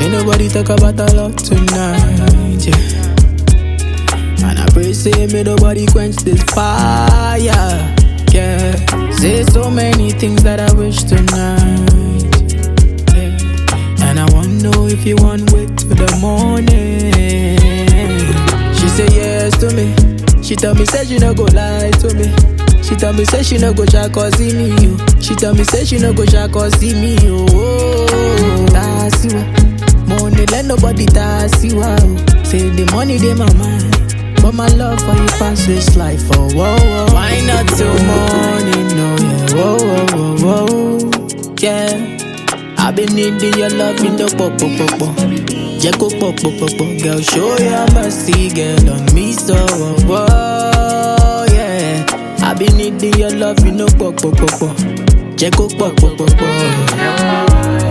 Ain't nobody talk about our love tonight, yeah. And I pray, say, may nobody quench this fire, yeah. Say so many things that I wish tonight, yeah. And I wanna know if you want wait till the morning. She say yes to me. She tell me, say she no go lie to me. She tell me, say she no go try cause see me, yo. She tell me, say she no go try cause see me, yo. That's you. Money let nobody that's you. Say the money they my mind, but my love for you pass this life. Oh, whoa, whoa. Why not till morning? No, yeah. Whoa, whoa, whoa, whoa. Yeah. I've been needing your love in the pop, pop, pop, pop. Jacko pop, pop, pop, pop. Girl, show your mercy, girl, on me so. Whoa, yeah. I've been needing your love, you know, pop, pop, pop, pop. Jacko pop, pop, pop, pop.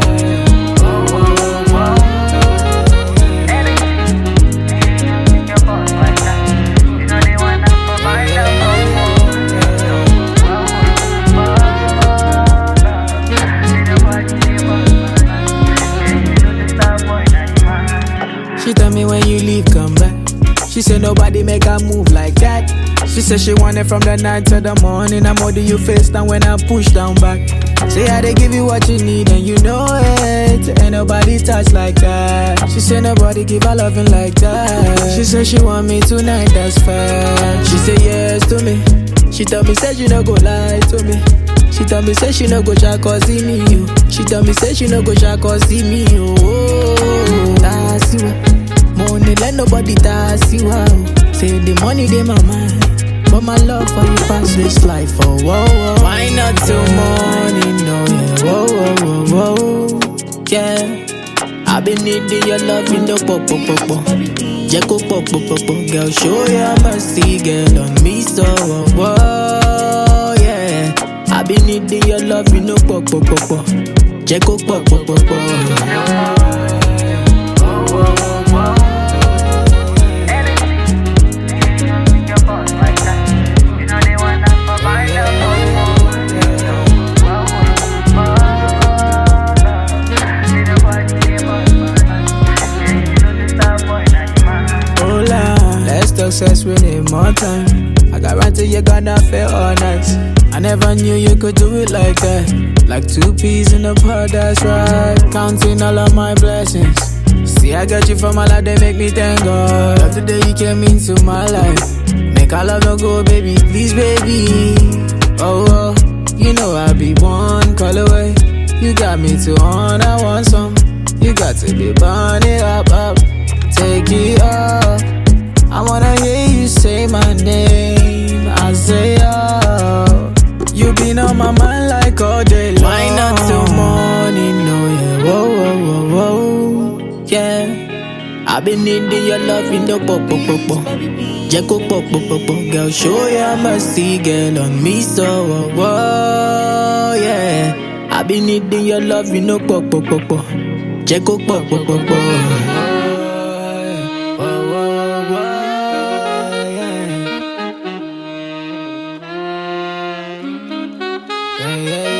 She tell me when you leave, come back. She said nobody make her move like that. She said she want it from the night to the morning. I'm holding you face down when I push down back. Say I they give you what you need and you know it. Ain't nobody touch like that. She said nobody give her loving like that. She said she want me tonight, that's fact. She said yes to me. She tell me say she no go lie to me. She tell me say she no go try cause see me, you. She tell me say she no go try cause see me, you. Oh, that's you. Money let nobody that's you out. Say the money they my mind, but my love for you pass this life. Oh, whoa, whoa. Why not till morning? No, yeah. Whoa, whoa, whoa, whoa. Yeah. I've been needing your love in the pop, pop, pop, pop. Jacko pop, pop, pop, pop. Girl, show your mercy, girl, on me so. Whoa, yeah. I've been needing your love, you know, pop, pop, pop, pop. Jacko pop, pop, pop, pop. Success, we need more time. I guarantee you're gonna feel all night. I never knew you could do it like that. Like two peas in a pod, that's right. Counting all of my blessings. See, I got you from all life, they make me thank God. But today you came into my life. Make our love no go, baby, please, baby. Oh, oh, you know I'll be one call away. You got me to on, I want some. You got to be burning up, up. Take it up. I wanna hear you say my name. I say, oh, you been on my mind like all day long. Why not till morning? No, yeah. Whoa, whoa, whoa, whoa. Yeah. I've been needing your love in the pop, pop, pop, pop. Jacko pop, pop, pop, pop. Girl, show your mercy, girl, on me so. Whoa, yeah. I've been needing your love in the pop, pop, pop, pop. Jacko pop, pop, pop, pop. Yeah, yeah.